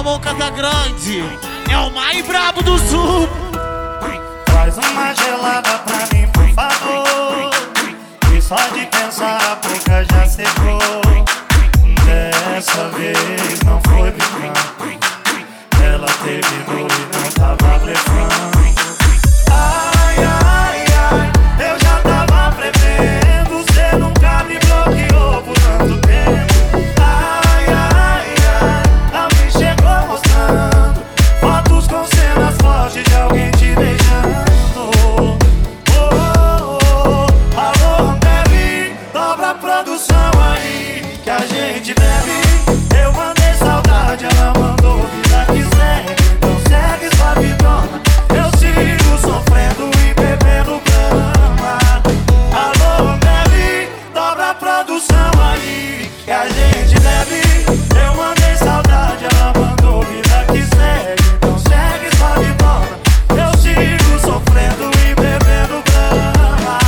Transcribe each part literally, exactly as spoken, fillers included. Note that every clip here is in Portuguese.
Ramon Casagrande é o mais brabo do sul. Traz uma gelada pra mim, por favor. E só de pensar a boca já secou. Dessa vez não foi brincando. Ela terminou e não tava blefando. Ai, ai, ai, eu já tava prevendo. Cê nunca me bloqueou por tanto tempo. Ai, ai, ai, alguém chegou mostrando fotos com cenas fortes de alguém te beijando. Oh, oh, oh, alô, bebe, dobra a produção aí que a gente bebe. Eu mandei saudade, ela mandou vida que segue. Então segue sua vidona, eu sigo sofrendo e bebendo grama. Alô, bebe, dobra a produção aí que a gente bebe. Eu mandei saudade, ela mandou vida que segue. Então segue sua vidona, eu sigo sofrendo e bebendo grama.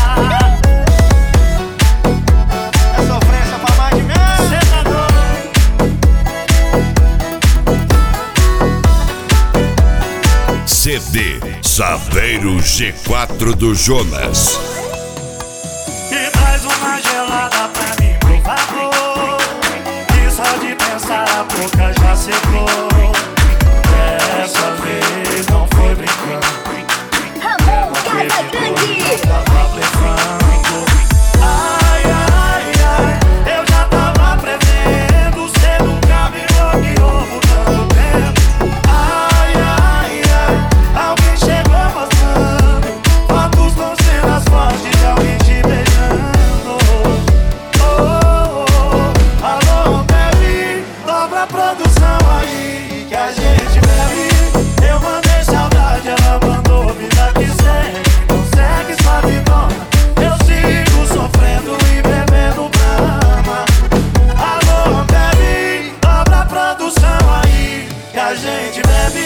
É sofrência pra mais de mim. Cê tá doido? C D Saveiro G quatro do Jonas. E traz uma gelada pra mim, por favor. E só de pensar a boca já secou. Dessa vez não foi brincando. Ramon Casagrande. Tava blefando. Ai, ai, ai, eu já tava prevendo. Cê nunca me bloqueou por tanto tempo. Ai, ai, ai, alguém chegou mostrando fotos com cenas fortes de alguém te beijando. Oh, oh, oh, alô, bebe, dobra a produção aí que a gente bebe. Eu mandei saudade, ela mandou vida que segue. Então segue sua vidona, eu sigo sofrendo e bebendo brama. Alô, bebe, dobra a produção aí que a gente bebe.